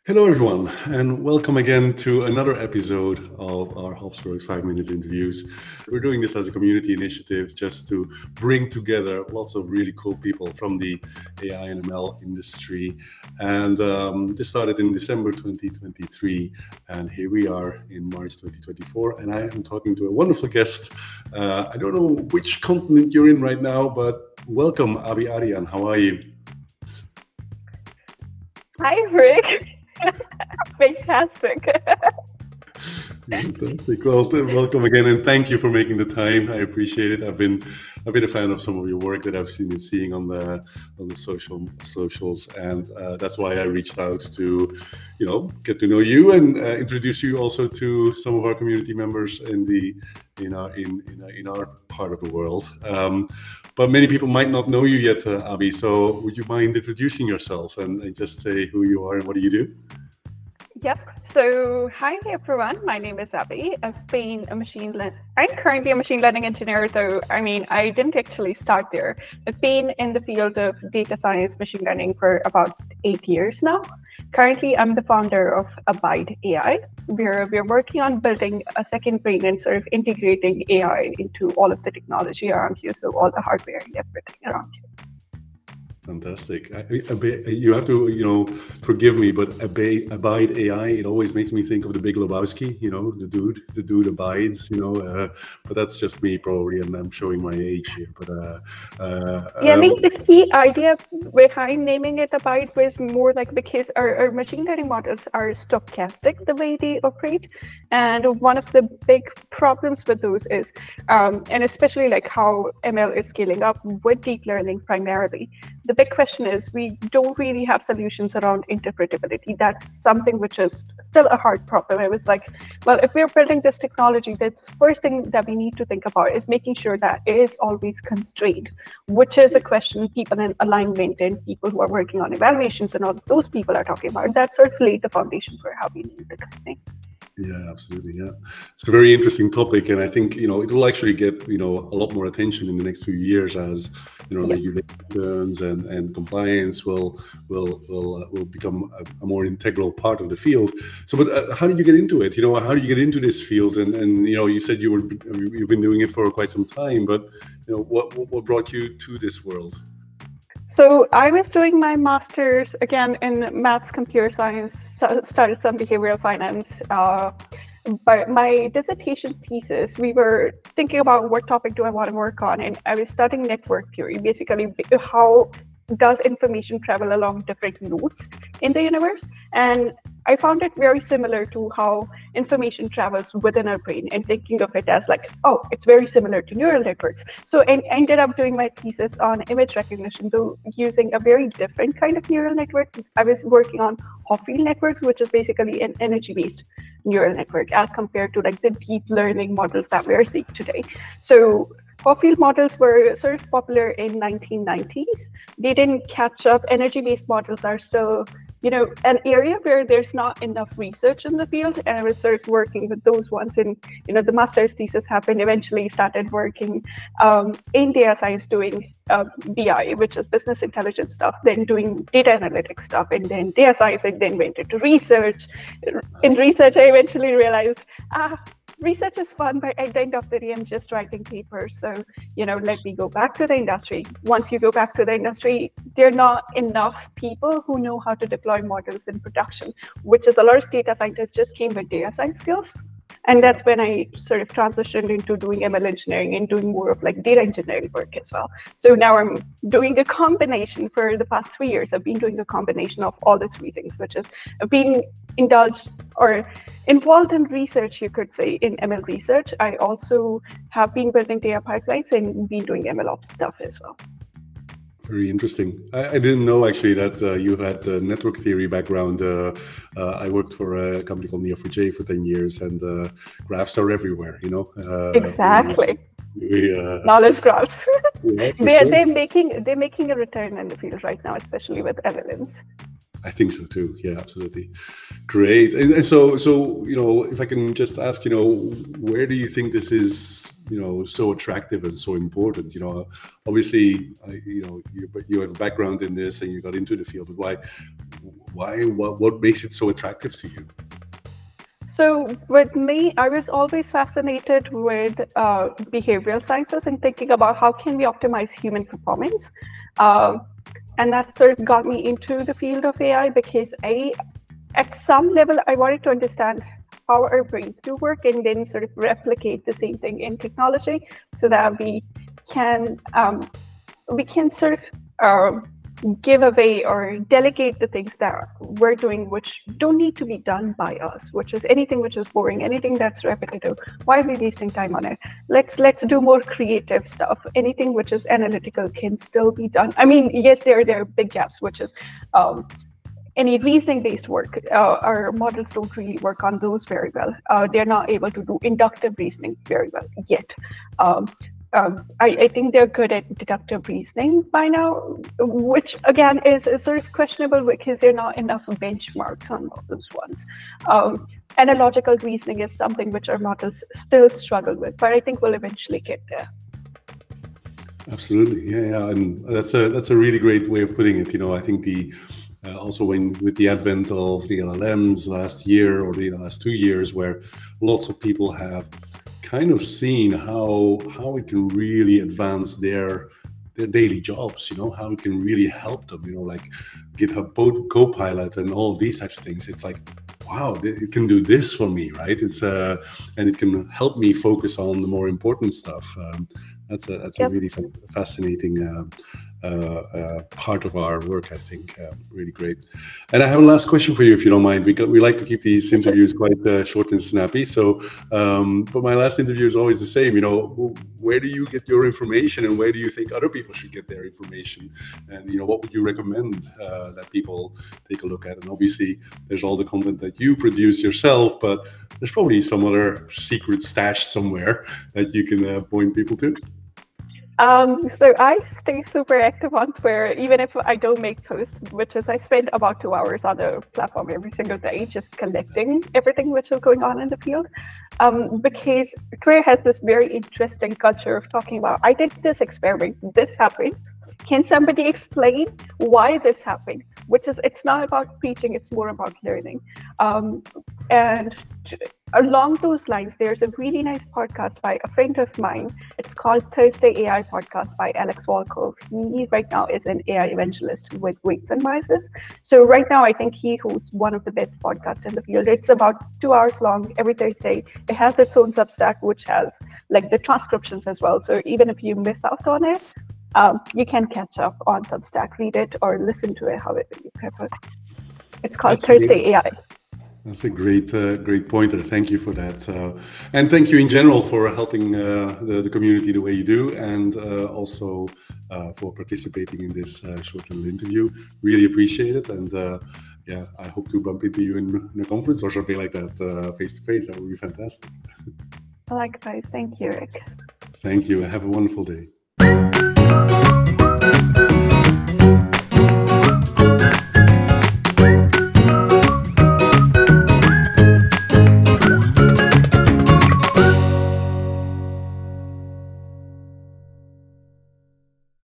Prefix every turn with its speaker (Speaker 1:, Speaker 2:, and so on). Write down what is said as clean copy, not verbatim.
Speaker 1: Hello, everyone, and welcome again to another episode of our HopsWorks 5 Minute Interviews. We're doing this as a community initiative just to bring together lots of really cool people from the AI and ML industry. And this started in December 2023, and here we are in March 2024. And I am talking to a wonderful guest. I don't know which continent you're in right now, but welcome, Abi Aryan. How are you?
Speaker 2: Hi, Rick. Fantastic.
Speaker 1: Fantastic. Well, welcome again, and thank you for making the time. I appreciate it. I've been a fan of some of your work that I've been seeing on the socials, and that's why I reached out to, get to know you and introduce you also to some of our community members in our part of the world. But many people might not know you yet, Abi. So would you mind introducing yourself and just say who you are and what do you do?
Speaker 2: Yep. So, hi everyone. My name is Abby. I'm currently a machine learning engineer, though. I didn't actually start there. I've been in the field of data science, machine learning for about 8 years now. Currently, I'm the founder of Abide AI. We're working on building a second brain and sort of integrating AI into all of the technology around you, so all the hardware and everything around you.
Speaker 1: Fantastic. You have to, forgive me, but Abide AI, it always makes me think of the Big Lebowski, the dude abides, but that's just me probably, and I'm showing my age here. But
Speaker 2: I think the key idea behind naming it Abide was more like because our machine learning models are stochastic the way they operate. And one of the big problems with those is, and especially like how ML is scaling up with deep learning primarily, the big question is we don't really have solutions around interpretability. That's something which is still a hard problem. It was like, well, if we're building this technology, the first thing that we need to think about is making sure that it is always constrained, which is a question people in alignment and people who are working on evaluations and all of those people are talking about. That sort of laid the foundation for how we need the company.
Speaker 1: Yeah, absolutely. Yeah, it's a very interesting topic, and I think it will actually get a lot more attention in the next few years as regulations and compliance will become a more integral part of the field. So, but how did you get into it? How did you get into this field? And you said you've been doing it for quite some time, but what brought you to this world?
Speaker 2: So I was doing my master's again in maths, computer science, started some behavioral finance. But my dissertation thesis, we were thinking about what topic do I want to work on, and I was studying network theory, basically how does information travel along different nodes in the universe. And I found it very similar to how information travels within our brain, and thinking of it as like, oh, it's very similar to neural networks. So I ended up doing my thesis on image recognition, though using a very different kind of neural network. I was working on Hopfield networks, which is basically an energy-based neural network as compared to like the deep learning models that we are seeing today. So Hopfield models were sort of popular in 1990s. They didn't catch up. Energy-based models are still, an area where there's not enough research in the field. And I was sort of working with those ones. And, the master's thesis happened, eventually started working in data science doing BI, which is business intelligence stuff, then doing data analytics stuff, and then data science, and then went into research. In research, I eventually realized, research is fun, but at the end of the day, I'm just writing papers. So, let me go back to the industry. Once you go back to the industry, there are not enough people who know how to deploy models in production, which is a lot of data scientists just came with data science skills. And that's when I sort of transitioned into doing ML engineering and doing more of like data engineering work as well. So now I'm doing a combination for the past 3 years. I've been doing a combination of all the three things, which is being indulged or involved in research, you could say, in ML research. I also have been building data pipelines and been doing MLOps stuff as well.
Speaker 1: Very interesting. I didn't know actually that you had a network theory background. I worked for a company called Neo4j for 10 years, and graphs are everywhere,
Speaker 2: Exactly. Knowledge graphs.
Speaker 1: Yeah,
Speaker 2: they're making a return in the field right now, especially with LLMs.
Speaker 1: I think so too. Yeah, absolutely. Great. And so if I can just ask, where do you think this is so attractive and so important? Obviously, you have a background in this and you got into the field, but what makes it so attractive to you?
Speaker 2: So with me, I was always fascinated with behavioral sciences and thinking about how can we optimize human performance. And that sort of got me into the field of AI because at some level, I wanted to understand how our brains do work and then sort of replicate the same thing in technology so that we can sort of give away or delegate the things that we're doing which don't need to be done by us, which is anything which is boring, anything that's repetitive. Why are we wasting time on it? Let's do more creative stuff. Anything which is analytical can still be done. I mean, yes, there are big gaps, which is any reasoning-based work. Our models don't really work on those very well. They're not able to do inductive reasoning very well yet. I think they're good at deductive reasoning by now, which again is sort of questionable because there are not enough benchmarks on those ones. Analogical reasoning is something which our models still struggle with, but I think we'll eventually get there.
Speaker 1: Absolutely, yeah, and that's a really great way of putting it. I think also with the advent of the LLMs last year or the last 2 years, where lots of people have kind of seen how it can really advance their daily jobs, how it can really help them, like GitHub Copilot and all of these types of things. It's like, wow, it can do this for me, right? It's and it can help me focus on the more important stuff. That's a really fascinating part of our work, I think. Really great. And I have a last question for you, if you don't mind, because we like to keep these interviews quite short and snappy. So, but my last interview is always the same. Where do you get your information, and where do you think other people should get their information? And what would you recommend that people take a look at? And obviously, there's all the content that you produce yourself, but there's probably some other secret stash somewhere that you can point people to.
Speaker 2: So I stay super active on Twitter, even if I don't make posts, which is I spend about 2 hours on the platform every single day, just collecting everything which is going on in the field. Because Twitter has this very interesting culture of talking about, I did this experiment, this happened. Can somebody explain why this happened? Which is, it's not about preaching, it's more about learning. And along those lines, there's a really nice podcast by a friend of mine. It's called Thursday AI Podcast by Alex Volkov. He right now is an AI evangelist with Weights and Biases. So right now, I think he hosts one of the best podcasts in the field. It's about 2 hours long every Thursday. It has its own Substack, which has like the transcriptions as well. So even if you miss out on it, you can catch up on Substack, read it, or listen to it, however you prefer. It's called Thursday AI.
Speaker 1: That's a great pointer. Thank you for that. And thank you in general for helping the community the way you do, and also for participating in this short little interview. Really appreciate it. And I hope to bump into you in a conference or something like that face to face. That would be fantastic.
Speaker 2: Likewise. Thank you, Rick.
Speaker 1: Thank you. Have a wonderful day.